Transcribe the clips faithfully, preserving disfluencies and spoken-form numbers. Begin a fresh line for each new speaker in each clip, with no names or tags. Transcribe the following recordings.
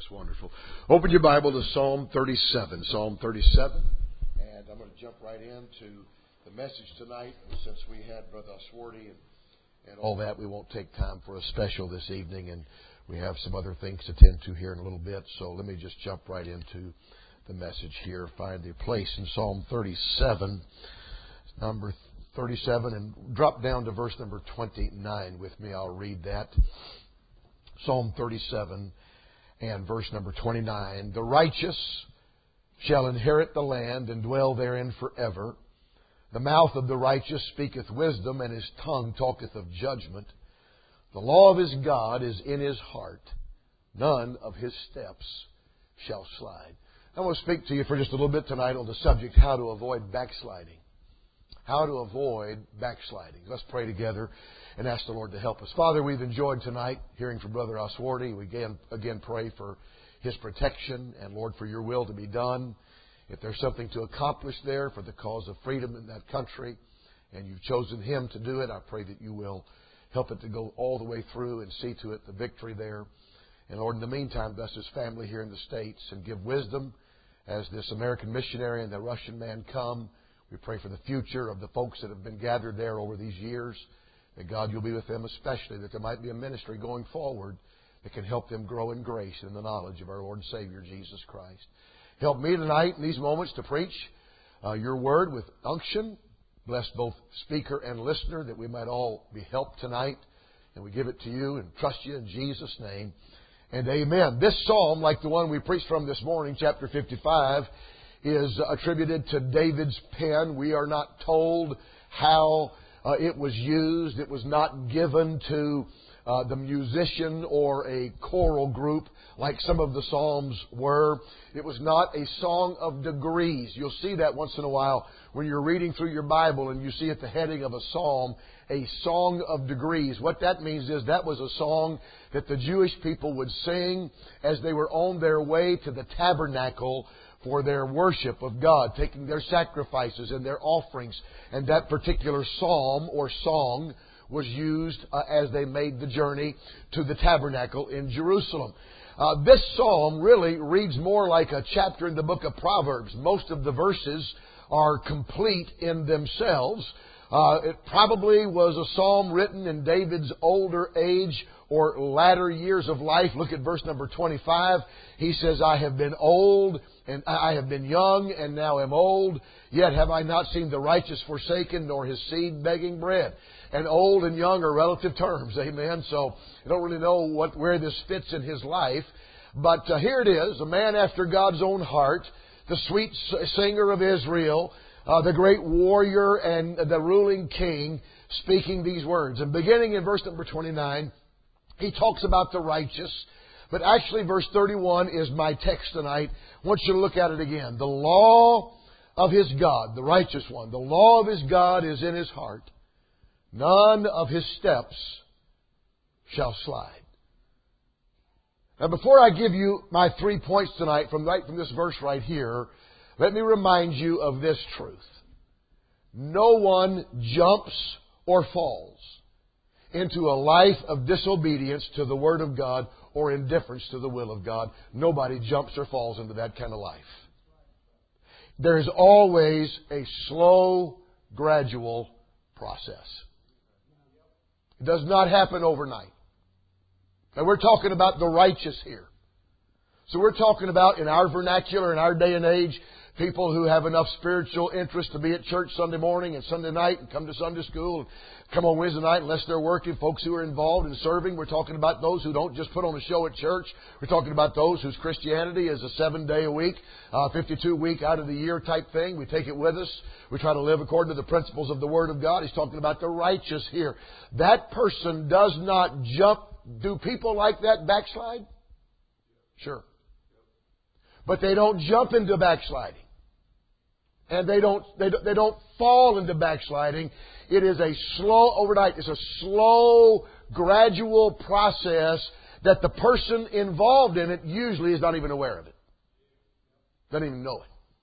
That's wonderful. Open your Bible to Psalm thirty-seven. Psalm thirty-seven. And I'm going to jump right into the message tonight. Since we had Brother Oswarty and, and all that, we won't take time for a special this evening. And we have some other things to tend to here in a little bit. So let me just jump right into the message here. Find the place in Psalm thirty-seven, number thirty-seven, and drop down to verse number twenty-nine with me. I'll read that. Psalm thirty-seven and verse number twenty-nine. The righteous shall inherit the land and dwell therein forever. The mouth of the righteous speaketh wisdom, and his tongue talketh of judgment. The law of his God is in his heart. None of his steps shall slide. I want to speak to you for just a little bit tonight on the subject, how to avoid backsliding. How to avoid backsliding. Let's pray together and ask the Lord to help us. Father, we've enjoyed tonight hearing from Brother Oswarty. We again, again pray for his protection and, Lord, for your will to be done. If there's something to accomplish there for the cause of freedom in that country, and you've chosen him to do it, I pray that you will help it to go all the way through and see to it the victory there. And, Lord, in the meantime, bless his family here in the States and give wisdom as this American missionary and the Russian man come. We pray for the future of the folks that have been gathered there over these years. That God, you'll be with them especially, that there might be a ministry going forward that can help them grow in grace and in the knowledge of our Lord and Savior, Jesus Christ. Help me tonight in these moments to preach uh, your word with unction. Bless both speaker and listener, that we might all be helped tonight. And we give it to you and trust you in Jesus' name. And amen. This psalm, like the one we preached from this morning, chapter fifty-five, is attributed to David's pen. We are not told how uh, it was used. It was not given to uh, the musician or a choral group like some of the psalms were. It was not a song of degrees. You'll see that once in a while when you're reading through your Bible and you see at the heading of a psalm, a song of degrees. What that means is that was a song that the Jewish people would sing as they were on their way to the tabernacle for their worship of God, taking their sacrifices and their offerings. And that particular psalm or song was used uh, as they made the journey to the tabernacle in Jerusalem. Uh, this psalm really reads more like a chapter in the book of Proverbs. Most of the verses are complete in themselves. Uh, it probably was a psalm written in David's older age or latter years of life. Look at verse number twenty-five. He says, I have been old, and I have been young, and now am old. Yet have I not seen the righteous forsaken, nor his seed begging bread. And old and young are relative terms, amen. So I don't really know what where this fits in his life. But uh, here it is, a man after God's own heart, the sweet singer of Israel, Uh, the great warrior and the ruling king, speaking these words. And beginning in verse number twenty-nine, he talks about the righteous. But actually verse thirty-one is my text tonight. I want you to look at it again. The law of his God, the righteous one, the law of his God is in his heart. None of his steps shall slide. Now before I give you my three points tonight from right from this verse right here, let me remind you of this truth. No one jumps or falls into a life of disobedience to the Word of God or indifference to the will of God. Nobody jumps or falls into that kind of life. There is always a slow, gradual process. It does not happen overnight. And we're talking about the righteous here. So we're talking about, in our vernacular, in our day and age, people who have enough spiritual interest to be at church Sunday morning and Sunday night and come to Sunday school and come on Wednesday night unless they're working. Folks who are involved in serving. We're talking about those who don't just put on a show at church. We're talking about those whose Christianity is a seven day a week, uh, fifty-two week out of the year type thing. We take it with us. We try to live according to the principles of the Word of God. He's talking about the righteous here. That person does not jump. Do people like that backslide? Sure. But they don't jump into backsliding. And they don't, they don't, they don't fall into backsliding. It is a slow, overnight, it's a slow, gradual process that the person involved in it usually is not even aware of it. Doesn't even know it.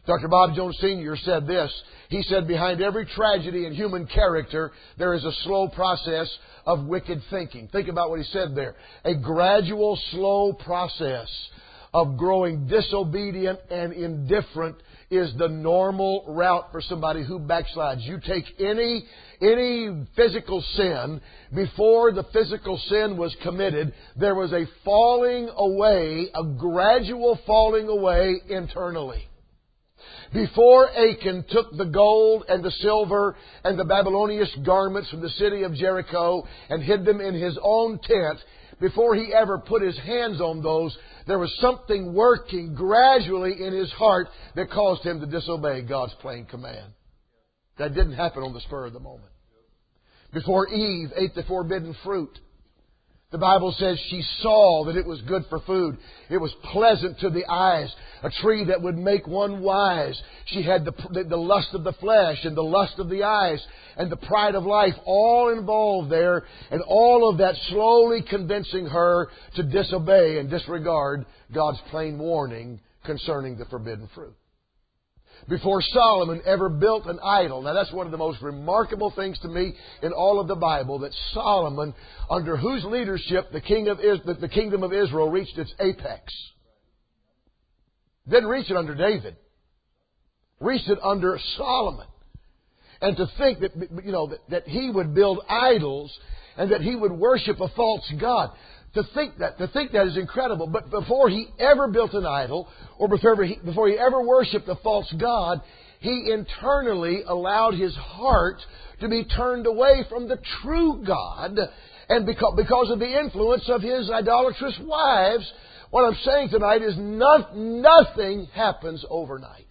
Doctor Bob Jones Senior said this. He said, behind every tragedy in human character, there is a slow process of wicked thinking. Think about what he said there. A gradual, slow process of growing disobedient and indifferent is the normal route for somebody who backslides. You take any, any physical sin, before the physical sin was committed, there was a falling away, a gradual falling away internally. Before Achan took the gold and the silver and the Babylonian garments from the city of Jericho and hid them in his own tent, before he ever put his hands on those, there was something working gradually in his heart that caused him to disobey God's plain command. That didn't happen on the spur of the moment. Before Eve ate the forbidden fruit, the Bible says she saw that it was good for food. It was pleasant to the eyes. A tree that would make one wise. She had the, the, the lust of the flesh and the lust of the eyes and the pride of life all involved there. And all of that slowly convincing her to disobey and disregard God's plain warning concerning the forbidden fruit. Before Solomon ever built an idol. Now that's one of the most remarkable things to me in all of the Bible, that Solomon, under whose leadership the, king of Is- the kingdom of Israel reached its apex. Didn't reach it under David. Reached it under Solomon. And to think that, you know, that, that he would build idols and that he would worship a false god. To think that, to think that is incredible. But before he ever built an idol, or before he, before he ever worshipped a false god, he internally allowed his heart to be turned away from the true God. And because, because of the influence of his idolatrous wives, what I'm saying tonight is not, nothing happens overnight.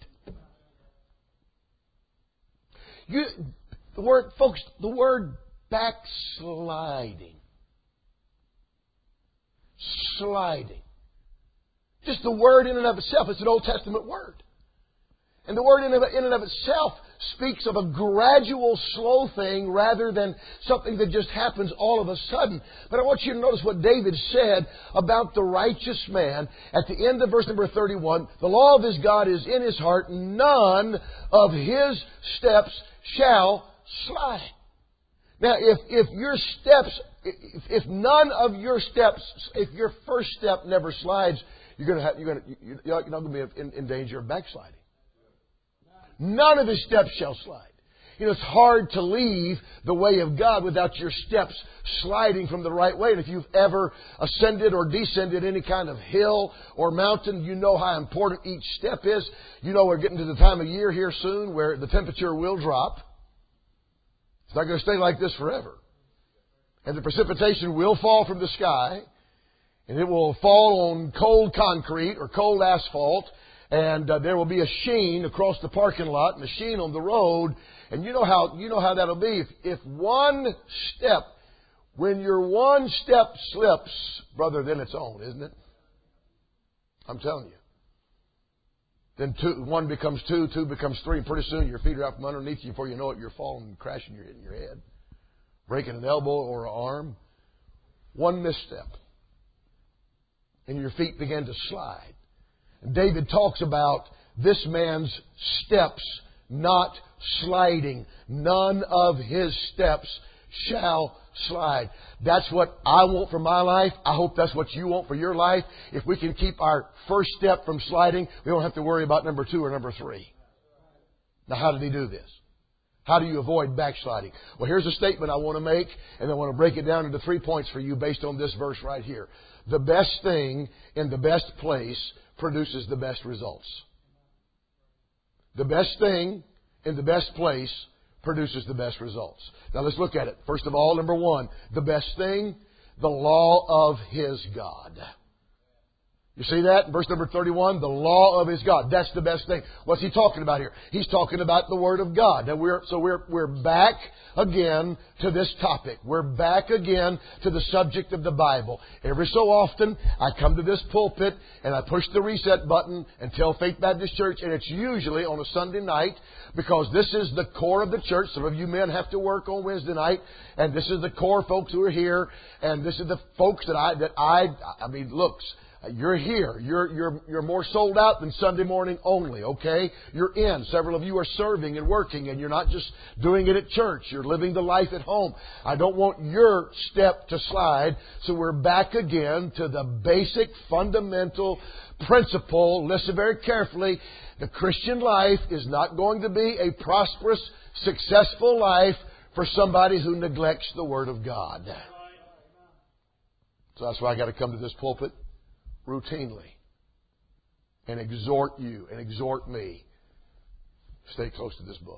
You, the word, folks, the word backsliding. Sliding. Just the word in and of itself. It's an Old Testament word. And the word in and of itself speaks of a gradual, slow thing rather than something that just happens all of a sudden. But I want you to notice what David said about the righteous man at the end of verse number thirty-one. The law of his God is in his heart. None of his steps shall slide. Now, if, if your steps, if, if none of your steps, if your first step never slides, you're going to have, you're going to, you're not going to be in, in danger of backsliding. None of his steps shall slide. You know, it's hard to leave the way of God without your steps sliding from the right way. And if you've ever ascended or descended any kind of hill or mountain, you know how important each step is. You know we're getting to the time of year here soon where the temperature will drop. It's not going to stay like this forever. And the precipitation will fall from the sky. And it will fall on cold concrete or cold asphalt. And uh, there will be a sheen across the parking lot and a sheen on the road. And you know how you know how that'll be. If, if one step, when your one step slips, brother, then it's on, isn't it? I'm telling you. Then two, one becomes two, two becomes three, and pretty soon your feet are out from underneath you. Before you know it, you're falling and crashing your, in your head, breaking an elbow or an arm. One misstep, and your feet begin to slide. And David talks about this man's steps not sliding. None of his steps shall slide. That's what I want for my life. I hope that's what you want for your life. If we can keep our first step from sliding, we don't have to worry about number two or number three. Now, how did he do this? How do you avoid backsliding? Well, here's a statement I want to make, and I want to break it down into three points for you based on this verse right here. The best thing in the best place produces the best results. The best thing in the best place produces the best results. Now let's look at it. First of all, number one, the best thing, the law of his God. You see that? Verse number thirty-one, the law of his God. That's the best thing. What's he talking about here? He's talking about the Word of God. Now we're, so we're, we're back again to this topic. We're back again to the subject of the Bible. Every so often, I come to this pulpit and I push the reset button and tell Faith Baptist Church, and it's usually on a Sunday night because this is the core of the church. Some of you men have to work on Wednesday night, and this is the core folks who are here, and this is the folks that I, that I, I mean, looks, You're here. You're, you're, you're more sold out than Sunday morning only, okay? You're in. Several of you are serving and working, and you're not just doing it at church. You're living the life at home. I don't want your step to slide, so we're back again to the basic, fundamental principle. Listen very carefully. The Christian life is not going to be a prosperous, successful life for somebody who neglects the Word of God. So that's why I got to come to this pulpit routinely and exhort you and exhort me. Stay close to this book.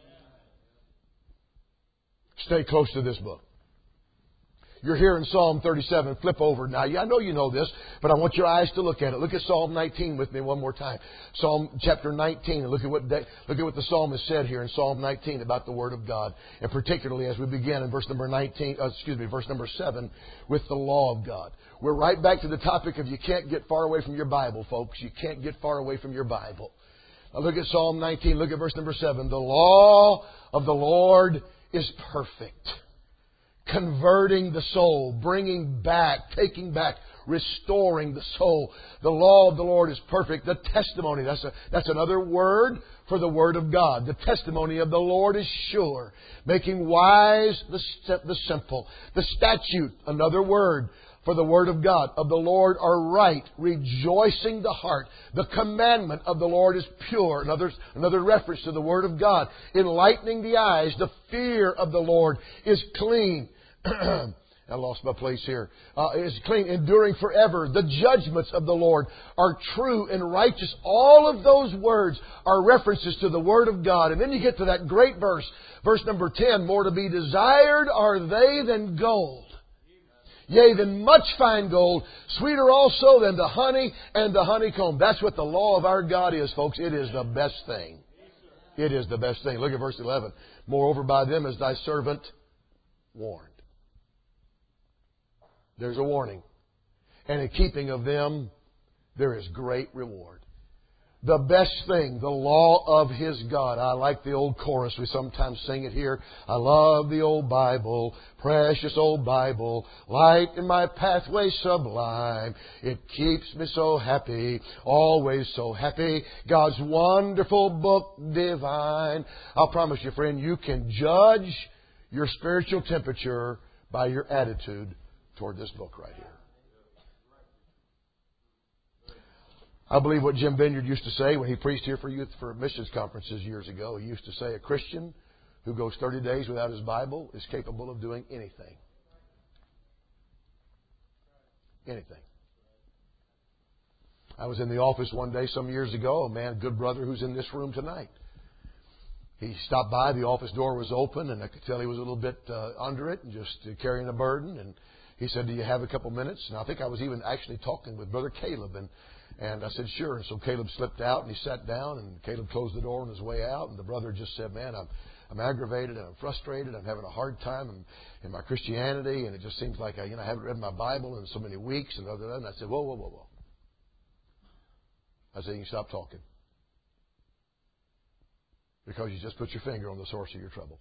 Stay close to this book. You're here in Psalm thirty-seven. Flip over now. Yeah, I know you know this, but I want your eyes to look at it. Look at Psalm nineteen with me one more time. Psalm chapter nineteen. And look at what they, look at what the psalmist said here in Psalm nineteen about the Word of God, and particularly as we begin in verse number nineteen. Uh, excuse me, verse number seven with the law of God. We're right back to the topic of you can't get far away from your Bible, folks. You can't get far away from your Bible. Now look at Psalm nineteen. Look at verse number seven. The law of the Lord is perfect, converting the soul, bringing back, taking back, restoring the soul. The law of the Lord is perfect. The testimony, that's a, that's another word for the Word of God. The testimony of the Lord is sure, making wise the, the simple. The statute, another word for the Word of God, of the Lord are right, rejoicing the heart. The commandment of the Lord is pure. Another, another reference to the Word of God. Enlightening the eyes. The fear of the Lord is clean. I lost my place here. Uh, is clean, enduring forever. The judgments of the Lord are true and righteous. All of those words are references to the Word of God. And then you get to that great verse, verse number ten. More to be desired are they than gold, yea, than much fine gold, sweeter also than the honey and the honeycomb. That's what the law of our God is, folks. It is the best thing. It is the best thing. Look at verse eleven. Moreover, by them is thy servant warned. There's a warning. And in keeping of them, there is great reward. The best thing, the law of His God. I like the old chorus. We sometimes sing it here. I love the old Bible, precious old Bible, light in my pathway sublime. It keeps me so happy, always so happy. God's wonderful book divine. I'll promise you, friend, you can judge your spiritual temperature by your attitude toward this book right here. I believe what Jim Vineyard used to say when he preached here for youth for missions conferences years ago. He used to say a Christian who goes thirty days without his Bible is capable of doing anything. Anything. I was in the office one day some years ago. A man, a good brother who's in this room tonight. He stopped by. The office door was open, and I could tell he was a little bit uh, under it and just uh, carrying a burden. And he said, "Do you have a couple minutes?" And I think I was even actually talking with Brother Caleb. And And I said, "Sure." And so Caleb slipped out and he sat down, and Caleb closed the door on his way out. And the brother just said, "Man, I'm I'm aggravated and I'm frustrated. I'm having a hard time in, in my Christianity, and it just seems like I, you know, I haven't read my Bible in so many weeks." And other than that, I said, "Whoa, whoa, whoa, whoa." I said, "You can stop talking, because you just put your finger on the source of your trouble.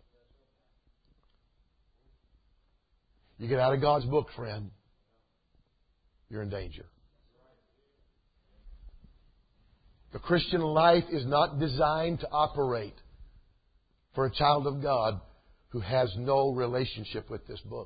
You get out of God's book, friend, you're in danger." The Christian life is not designed to operate for a child of God who has no relationship with this book.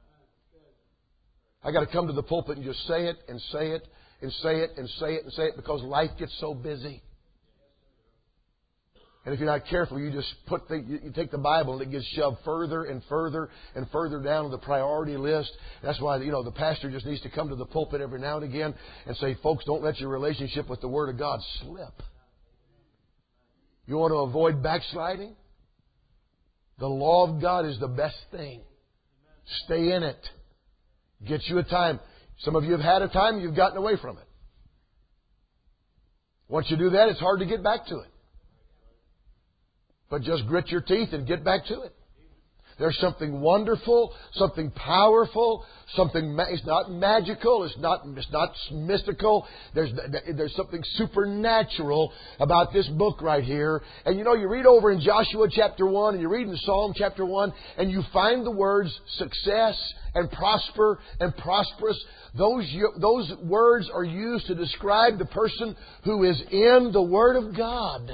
I got to come to the pulpit and just say it and say it and say it and say it and say it because life gets so busy. And if you're not careful, you just put the, you take the Bible and it gets shoved further and further and further down on the priority list. That's why, you know, the pastor just needs to come to the pulpit every now and again and say, "Folks, don't let your relationship with the Word of God slip." You want to avoid backsliding? The law of God is the best thing. Stay in it. Get you a time. Some of you have had a time and you've gotten away from it. Once you do that, it's hard to get back to it. But just grit your teeth and get back to it. There's something wonderful, something powerful, something, ma- it's not magical, it's not, it's not mystical. There's, there's something supernatural about this book right here. And you know, you read over in Joshua chapter one, and you read in Psalm chapter one, and you find the words success and prosper and prosperous. Those, those words are used to describe the person who is in the Word of God.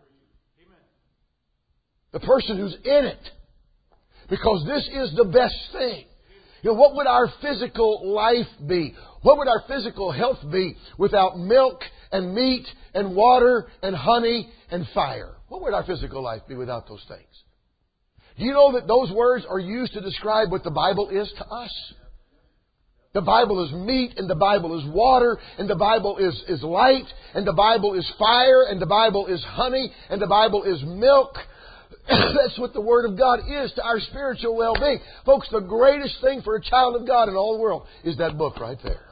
The person who's in it. Because this is the best thing. You know, what would our physical life be? What would our physical health be without milk and meat and water and honey and fire? What would our physical life be without those things? Do you know that those words are used to describe what the Bible is to us? The Bible is meat, and the Bible is water, and the Bible is, is light, and the Bible is fire, and the Bible is honey, and the Bible is milk. That's what the Word of God is to our spiritual well-being. Folks, the greatest thing for a child of God in all the world is that book right there.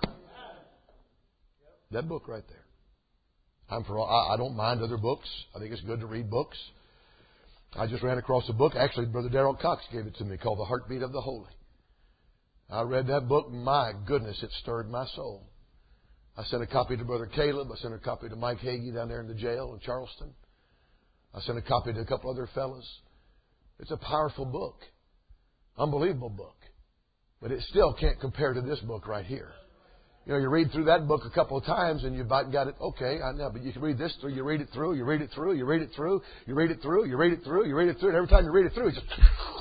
That book right there. I'm for, I, I don't mind other books. I think it's good to read books. I just ran across a book. Actually, Brother Darrell Cox gave it to me, called The Heartbeat of the Holy. I read that book. My goodness, it stirred my soul. I sent a copy to Brother Caleb. I sent a copy to Mike Hagee down there in the jail in Charleston. I sent a copy to a couple other fellas. It's a powerful book. Unbelievable book. But it still can't compare to this book right here. You know, you read through that book a couple of times and you've about got it, okay, I know, but you can read this through, you read it through, you read it through, you read it through, you read it through, you read it through, you read it through, and every time you read it through, it's just...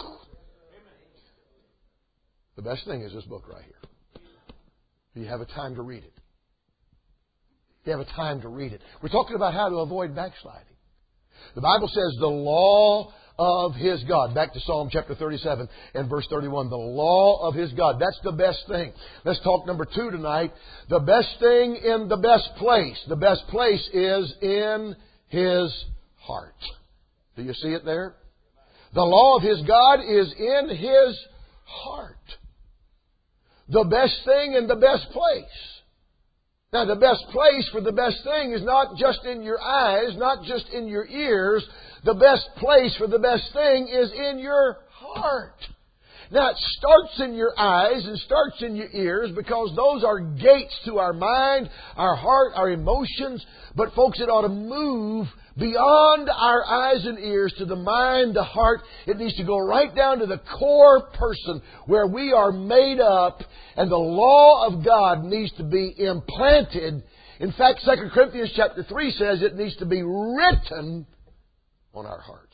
The best thing is this book right here. You have a time to read it. You have a time to read it. We're talking about how to avoid backsliding. The Bible says the law of His God. Back to Psalm chapter thirty-seven and verse thirty-one. The law of His God. That's the best thing. Let's talk number two tonight. The best thing in the best place. The best place is in His heart. Do you see it there? The law of His God is in His heart. The best thing in the best place. Now, the best place for the best thing is not just in your eyes, not just in your ears. The best place for the best thing is in your heart. Now, it starts in your eyes and starts in your ears because those are gates to our mind, our heart, our emotions. But, folks, it ought to move beyond our eyes and ears to the mind, the heart. It needs to go right down to the core person where we are made up, and the law of God needs to be implanted. In fact, Second Corinthians chapter three says it needs to be written on our hearts.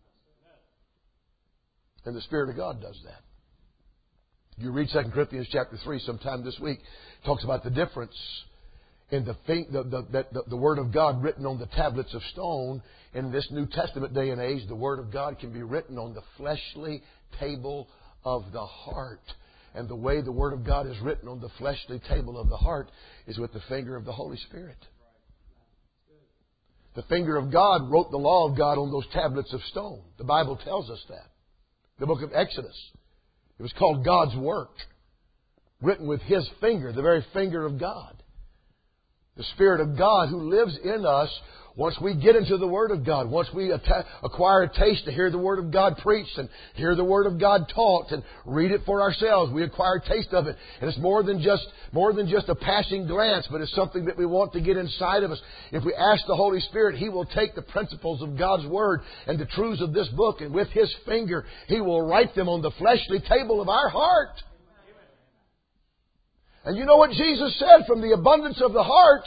And the Spirit of God does that. You read Second Corinthians chapter three sometime this week. It talks about the difference in the, the, the, the, the Word of God written on the tablets of stone. In this New Testament day and age, the Word of God can be written on the fleshly table of the heart. And the way the Word of God is written on the fleshly table of the heart is with the finger of the Holy Spirit. The finger of God wrote the law of God on those tablets of stone. The Bible tells us that. The book of Exodus. It was called God's work. Written with His finger, the very finger of God. The Spirit of God who lives in us, once we get into the Word of God, once we atta- acquire a taste to hear the Word of God preached and hear the Word of God taught and read it for ourselves, we acquire a taste of it. And it's more than just, more than just a passing glance, but it's something that we want to get inside of us. If we ask the Holy Spirit, He will take the principles of God's Word and the truths of this book, and with His finger, He will write them on the fleshly table of our heart. And you know what Jesus said? From the abundance of the heart,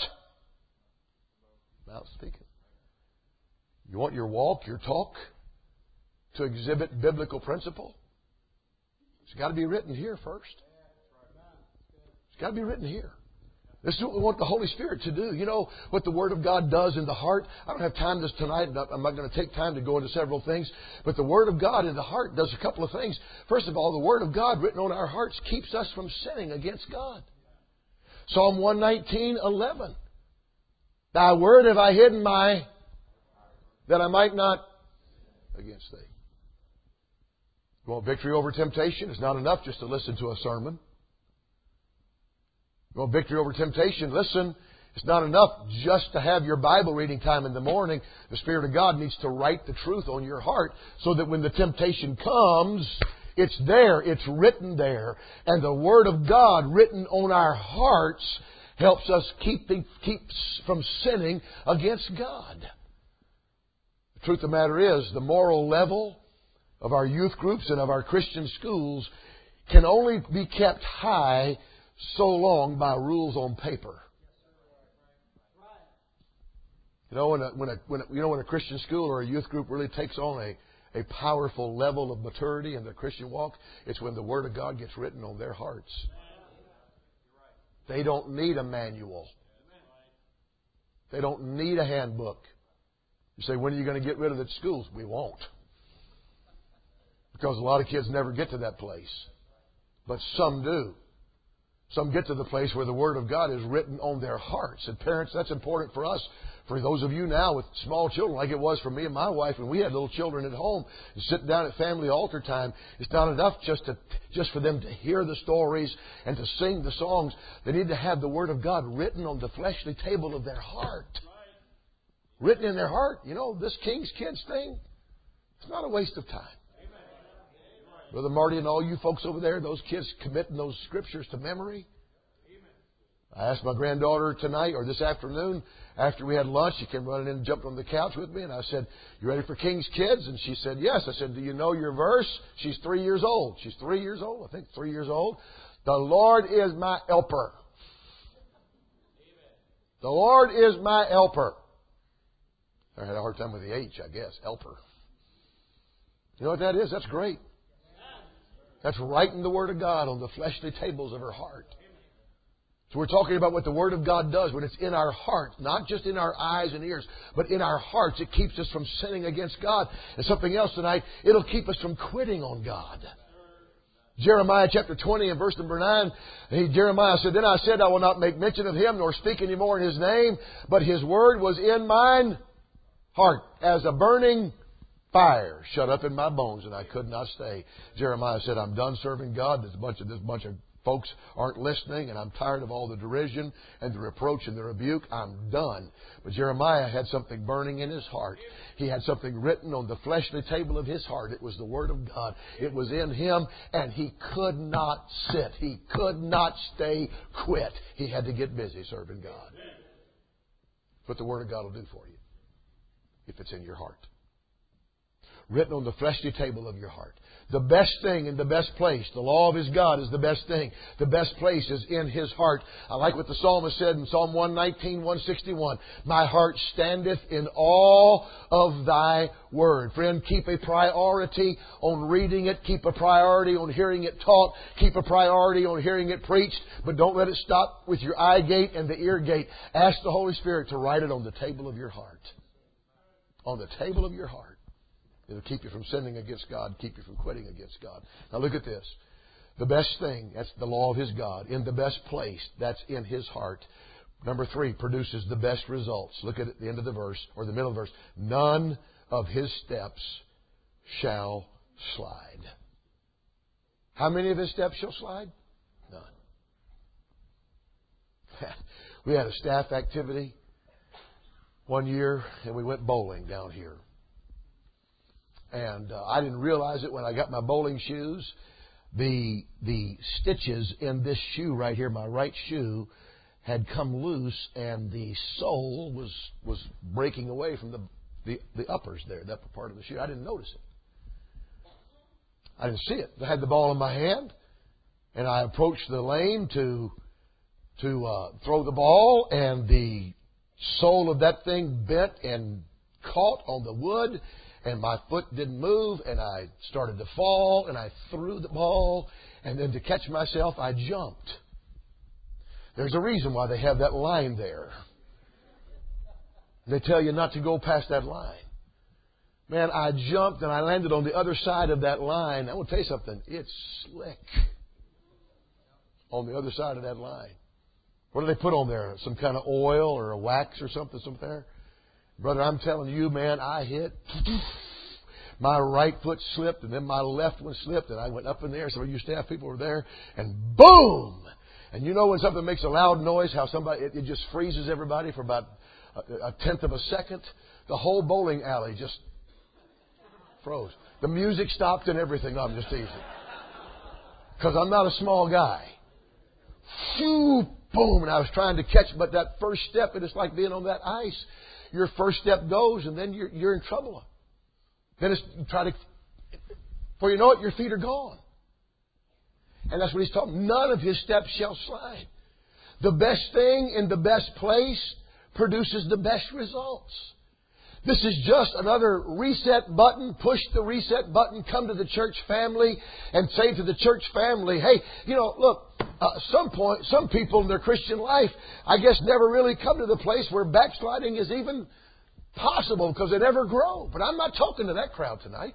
mouth speaking. You want your walk, your talk to exhibit biblical principle? It's got to be written here first. It's got to be written here. This is what we want the Holy Spirit to do. You know what the Word of God does in the heart? I don't have time this tonight. I'm not going to take time to go into several things. But the Word of God in the heart does a couple of things. First of all, the Word of God written on our hearts keeps us from sinning against God. Psalm one nineteen, eleven. Thy word have I hidden my, that I might not against thee. You want victory over temptation? It's not enough just to listen to a sermon. You want victory over temptation? Listen. It's not enough just to have your Bible reading time in the morning. The Spirit of God needs to write the truth on your heart so that when the temptation comes, It's there. It's written there. And the Word of God written on our hearts helps us keep, keep from sinning against God. The truth of the matter is, the moral level of our youth groups and of our Christian schools can only be kept high so long by rules on paper. You know, when a, when a, when a, you know, when a Christian school or a youth group really takes on a, a powerful level of maturity in their Christian walk, it's when the Word of God gets written on their hearts. They don't need a manual. They don't need a handbook. You say, when are you going to get rid of the schools? We won't. Because a lot of kids never get to that place. But some do. Some get to the place where the Word of God is written on their hearts. And parents, that's important for us. For those of you now with small children, like it was for me and my wife when we had little children at home, and sitting down at family altar time, it's not enough just to just for them to hear the stories and to sing the songs. They need to have the Word of God written on the fleshly table of their heart. Written in their heart. You know, this King's Kids thing, it's not a waste of time. Brother Marty and all you folks over there, those kids committing those scriptures to memory. I asked my granddaughter tonight or this afternoon after we had lunch, she came running in and jumped on the couch with me, and I said, "You ready for King's Kids?" And she said, "Yes." I said, "Do you know your verse?" She's three years old. She's three years old, I think three years old. The Lord is my helper. The Lord is my helper. I had a hard time with the H, I guess. Helper. You know what that is? That's great. That's writing the Word of God on the fleshly tables of her heart. So we're talking about what the Word of God does when it's in our hearts, not just in our eyes and ears, but in our hearts. It keeps us from sinning against God. And something else tonight, it'll keep us from quitting on God. Jeremiah chapter twenty and verse number nine, he, Jeremiah said, "Then I said, I will not make mention of Him, nor speak any more in His name, but His Word was in mine heart, as a burning fire shut up in my bones, and I could not stay." Jeremiah said, "I'm done serving God. There's a bunch of this bunch of folks aren't listening, and I'm tired of all the derision and the reproach and the rebuke. I'm done." But Jeremiah had something burning in his heart. He had something written on the fleshly table of his heart. It was the Word of God. It was in him, and he could not sit. He could not stay quit. He had to get busy serving God. What the Word of God will do for you if it's in your heart. Written on the fleshly table of your heart. The best thing in the best place. The law of His God is the best thing. The best place is in His heart. I like what the psalmist said in Psalm one nineteen, one sixty-one. "My heart standeth in awe of Thy Word." Friend, keep a priority on reading it. Keep a priority on hearing it taught. Keep a priority on hearing it preached. But don't let it stop with your eye gate and the ear gate. Ask the Holy Spirit to write it on the table of your heart. On the table of your heart. It'll keep you from sinning against God, keep you from quitting against God. Now look at this. The best thing, that's the law of His God. In the best place, that's in His heart. Number three, produces the best results. Look at the end of the verse, or the middle of the verse. "None of His steps shall slide." How many of His steps shall slide? None. We had a staff activity one year, and we went bowling down here. And uh, I didn't realize it when I got my bowling shoes. The the stitches in this shoe right here, my right shoe, had come loose, and the sole was was breaking away from the the, the uppers there, the upper part of the shoe. I didn't notice it. I didn't see it. I had the ball in my hand, and I approached the lane to to uh, throw the ball, and the sole of that thing bent and caught on the wood. And my foot didn't move, and I started to fall, and I threw the ball, and then to catch myself, I jumped. There's a reason why they have that line there. They tell you not to go past that line. Man, I jumped, and I landed on the other side of that line. I want to tell you something. It's slick on the other side of that line. What do they put on there? Some kind of oil or a wax or something, something there? Brother, I'm telling you, man, I hit. My right foot slipped, and then my left one slipped, and I went up in the air. Some of you staff people were there, and boom! And you know when something makes a loud noise, how somebody it, it just freezes everybody for about a, a tenth of a second? The whole bowling alley just froze. The music stopped and everything. No, I'm just teasing. Because I'm not a small guy. Phew, boom, and I was trying to catch, but that first step, and it's like being on that ice. Your first step goes, and then you're, you're in trouble. Then it's, you try to, before you know it, your feet are gone. And that's what he's talking. None of his steps shall slide. The best thing in the best place produces the best results. This is just another reset button. Push the reset button. Come to the church family and say to the church family, hey, you know, look, uh, some point, some people in their Christian life, I guess, never really come to the place where backsliding is even possible because they never grow. But I'm not talking to that crowd tonight.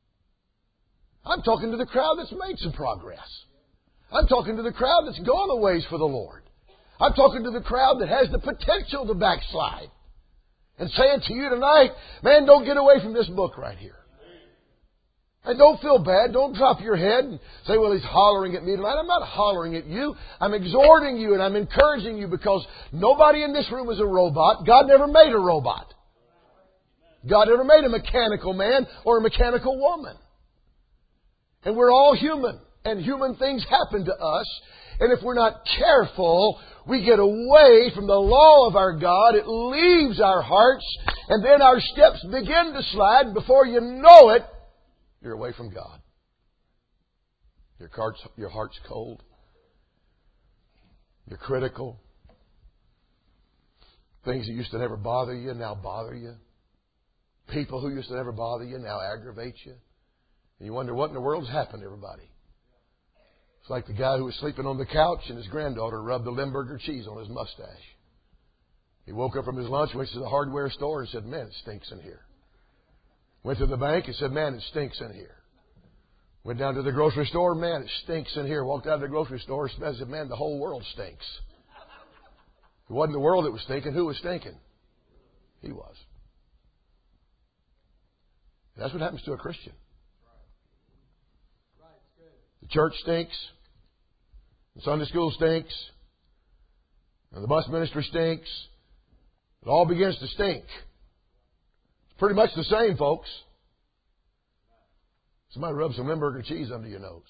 I'm talking to the crowd that's made some progress. I'm talking to the crowd that's gone a ways for the Lord. I'm talking to the crowd that has the potential to backslide. And saying to you tonight, man, don't get away from this book right here. And don't feel bad. Don't drop your head and say, well, he's hollering at me tonight. I'm not hollering at you. I'm exhorting you and I'm encouraging you because nobody in this room is a robot. God never made a robot. God never made a mechanical man or a mechanical woman. And we're all human. And human things happen to us. And if we're not careful, we get away from the law of our God. It leaves our hearts. And then our steps begin to slide. And before you know it, you're away from God. Your heart's, your heart's cold. You're critical. Things that used to never bother you now bother you. People who used to never bother you now aggravate you. And you wonder what in the world's happened to everybody. It's like the guy who was sleeping on the couch and his granddaughter rubbed the Limburger cheese on his mustache. He woke up from his lunch, went to the hardware store and said, man, it stinks in here. Went to the bank and said, man, it stinks in here. Went down to the grocery store, man, it stinks in here. Walked out of the grocery store and said, man, the whole world stinks. It wasn't the world that was stinking. Who was stinking? He was. That's what happens to a Christian. The church stinks. The Sunday school stinks. And the bus ministry stinks. It all begins to stink. It's pretty much the same, folks. Somebody rub some Limburger cheese under your nose.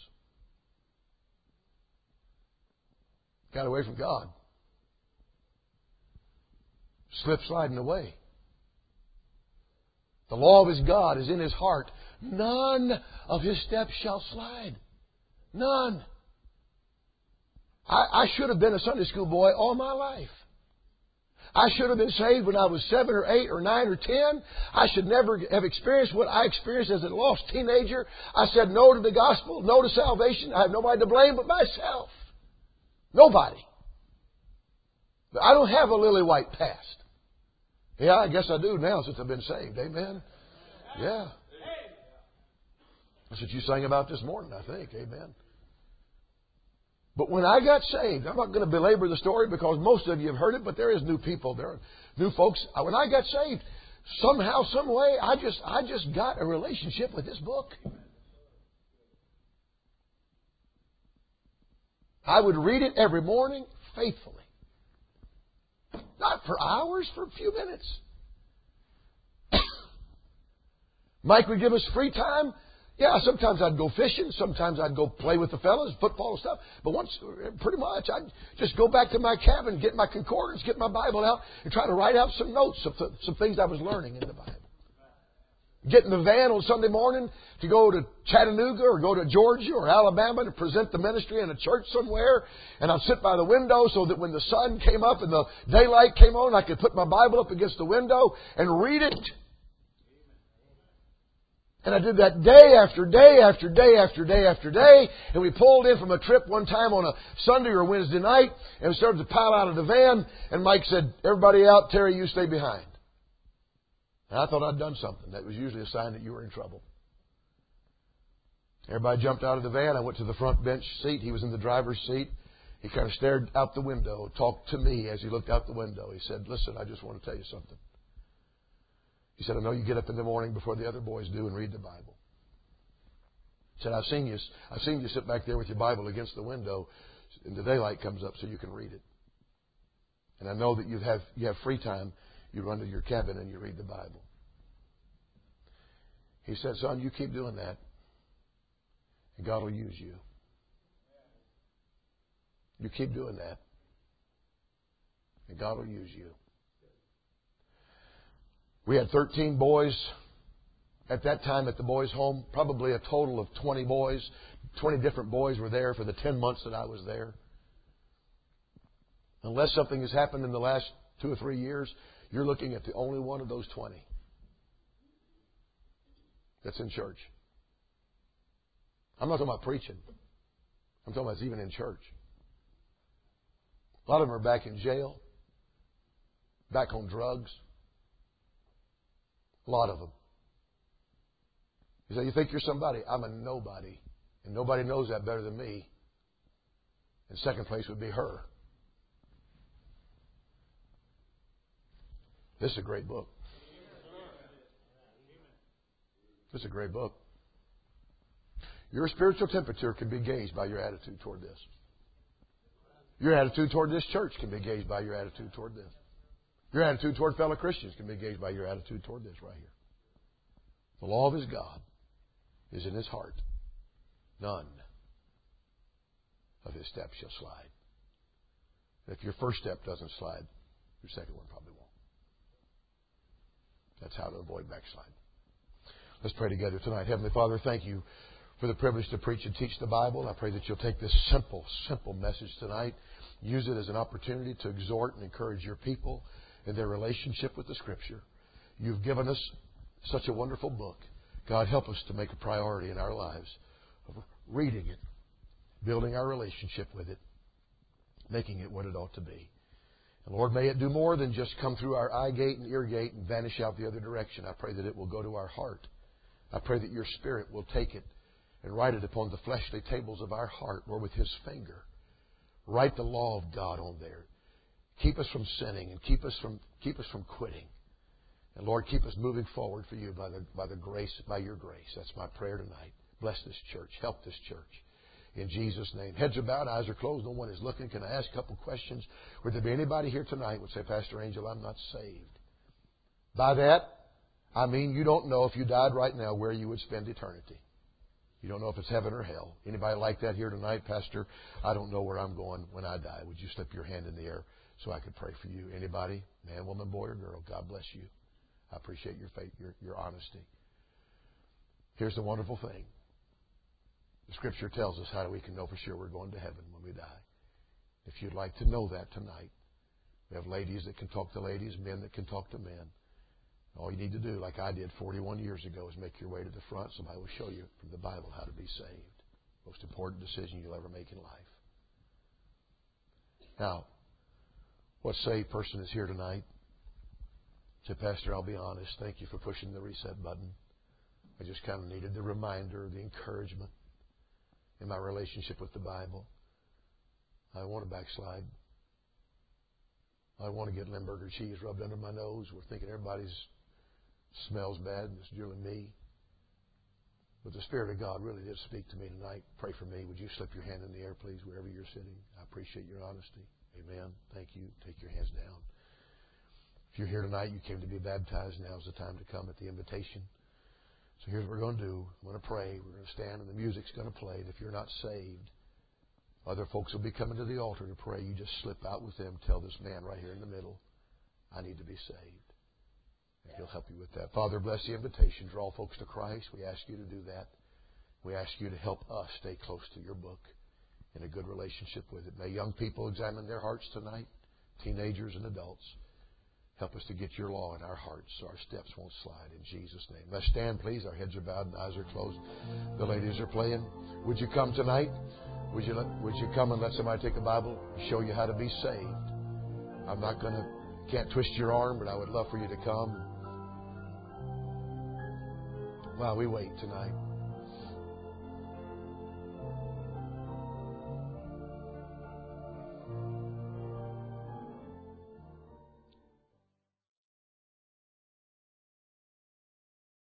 Got away from God. Slip sliding away. The law of his God is in his heart. None of his steps shall slide. None. I, I should have been a Sunday school boy all my life. I should have been saved when I was seven or eight or nine or ten. I should never have experienced what I experienced as a lost teenager. I said no to the gospel, no to salvation. I have nobody to blame but myself. Nobody. But I don't have a lily white past. Yeah, I guess I do now since I've been saved. Amen. Yeah. That's what you sang about this morning, I think. Amen. But when I got saved, I'm not going to belabor the story because most of you have heard it, but there is new people. There are new folks. When I got saved, somehow, some way, I just, I just got a relationship with this book. I would read it every morning faithfully. Not for hours, for a few minutes. Mike would give us free time. Yeah, sometimes I'd go fishing. Sometimes I'd go play with the fellas, football and stuff. But once, pretty much, I'd just go back to my cabin, get my concordance, get my Bible out, and try to write out some notes of th- some things I was learning in the Bible. Get in the van on Sunday morning to go to Chattanooga or go to Georgia or Alabama to present the ministry in a church somewhere. And I'd sit by the window so that when the sun came up and the daylight came on, I could put my Bible up against the window and read it. And I did that day after day after day after day after day. And we pulled in from a trip one time on a Sunday or Wednesday night. And we started to pile out of the van. And Mike said, everybody out, Terry, you stay behind. And I thought I'd done something. That was usually a sign that you were in trouble. Everybody jumped out of the van. I went to the front bench seat. He was in the driver's seat. He kind of stared out the window, talked to me as he looked out the window. He said, listen, I just want to tell you something. He said, I know you get up in the morning before the other boys do and read the Bible. He said, I've seen you, I've seen you sit back there with your Bible against the window and the daylight comes up so you can read it. And I know that you have, you have free time. You run to your cabin and you read the Bible. He said, son, you keep doing that and God will use you. You keep doing that, and God will use you. We had thirteen boys at that time at the boys' home, probably a total of twenty boys. twenty different boys were there for the ten months that I was there. Unless something has happened in the last two or three years, you're looking at the only one of those twenty that's in church. I'm not talking about preaching. I'm talking about even in church. A lot of them are back in jail, back on drugs. A lot of them. You say, you think you're somebody? I'm a nobody. And nobody knows that better than me. And second place would be her. This is a great book. This is a great book. Your spiritual temperature can be gauged by your attitude toward this. Your attitude toward this church can be gauged by your attitude toward this. Your attitude toward fellow Christians can be gauged by your attitude toward this right here. The law of his God is in his heart. None of his steps shall slide. If your first step doesn't slide, your second one probably won't. That's how to avoid backslide. Let's pray together tonight. Heavenly Father, thank you for the privilege to preach and teach the Bible. I pray that you'll take this simple, simple message tonight, use it as an opportunity to exhort and encourage your people in their relationship with the Scripture. You've given us such a wonderful book. God, help us to make a priority in our lives of reading it, building our relationship with it, making it what it ought to be. And Lord, may it do more than just come through our eye gate and ear gate and vanish out the other direction. I pray that it will go to our heart. I pray that your Spirit will take it and write it upon the fleshly tables of our heart, Lord, with his finger. Write the law of God on there. Keep us from sinning and keep us from keep us from quitting. And Lord, keep us moving forward for you by the by the grace, by your grace. That's my prayer tonight. Bless this church. Help this church. In Jesus' name. Heads are bowed, eyes are closed, no one is looking. Can I ask a couple questions? Would there be anybody here tonight who would say, Pastor Angel, I'm not saved? By that, I mean you don't know if you died right now where you would spend eternity. You don't know if it's heaven or hell. Anybody like that here tonight? Pastor, I don't know where I'm going when I die. Would you slip your hand in the air so I could pray for you? Anybody? Man, woman, boy, or girl? God bless you. I appreciate your faith, your, your honesty. Here's the wonderful thing. The Scripture tells us how we can know for sure we're going to heaven when we die. If you'd like to know that tonight, we have ladies that can talk to ladies, men that can talk to men. All you need to do, like I did forty-one years ago, is make your way to the front. Somebody will show you from the Bible how to be saved. Most important decision you'll ever make in life. Now, what saved person is here tonight? Say, Pastor, I'll be honest. Thank you for pushing the reset button. I just kind of needed the reminder, the encouragement in my relationship with the Bible. I want to backslide. I want to get Limburger cheese rubbed under my nose. We're thinking everybody's smells bad and it's really me. But the Spirit of God really did speak to me tonight. Pray for me. Would you slip your hand in the air, please, wherever you're sitting? I appreciate your honesty. Amen. Thank you. Take your hands down. If you're here tonight, you came to be baptized, now's the time to come at the invitation. So here's what we're going to do. I'm going to pray. We're going to stand and the music's going to play. And if you're not saved, other folks will be coming to the altar to pray. You just slip out with them. Tell this man right here in the middle, I need to be saved. And he'll help you with that. Father, bless the invitation. Draw folks to Christ. We ask you to do that. We ask you to help us stay close to your book in a good relationship with it. May young people examine their hearts tonight, teenagers and adults. Help us to get your law in our hearts so our steps won't slide in Jesus' name. Let's stand, please. Our heads are bowed and eyes are closed. The ladies are playing. Would you come tonight? Would you, let, would you come and let somebody take a Bible and show you how to be saved? I'm not going to, can't twist your arm, but I would love for you to come. While we wait tonight.